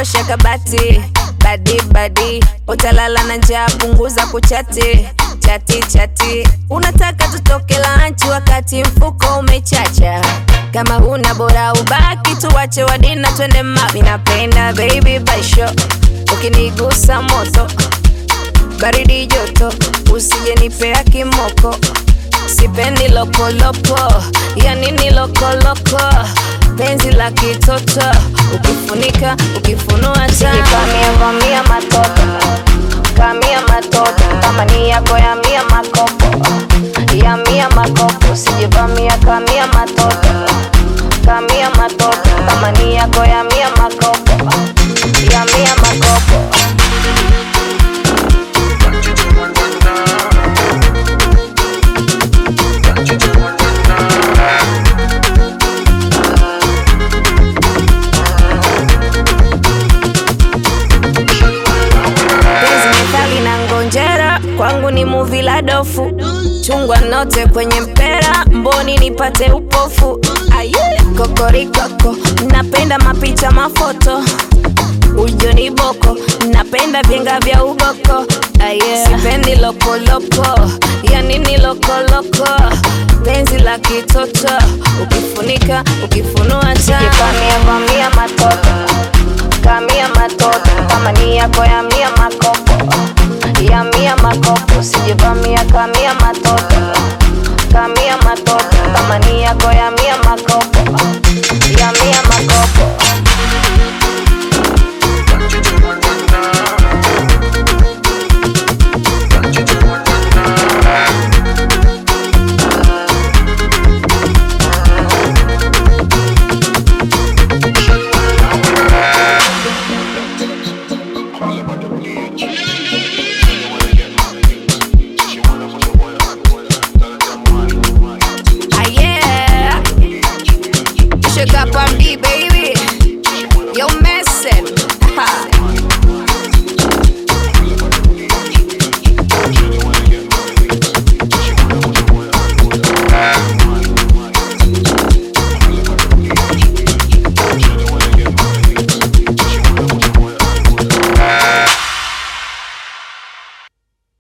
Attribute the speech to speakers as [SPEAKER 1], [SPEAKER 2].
[SPEAKER 1] dondosha kabati, badi badi, utalala na njaa, punguza kuchati, chati. Unataka tutoke lunch wakati mfuko umechacha. Kama huna bora ubaki, tuwache wadina twende mabi. Napenda baby baisho, ukinigusa moto, baridi joto, usije nipea kimoko. Sipendi loko, ya nini loko, penzi la kitoto, ukifunika, ukifunua cha kamia matoto, kamia matoto, kama ni yako ya mia makopo, ya mia makopo, sijivamia kamia matoto, kamia matoto, kama ni yako ya mia makopo, ya mia makopo. Kwangu ni movie la dofu, chungwa note kwenye mpera, mboni nipate upofu. Aye, kokorikoko, napenda mapicha mafoto, ujo ni boko, napenda vyenga vya uboko. Aye, sipendi loko, ya nini loko, penzi la kitoto, ukifunika, ukifunua cha kamia matoto, kamia matoto, kama ni yako ya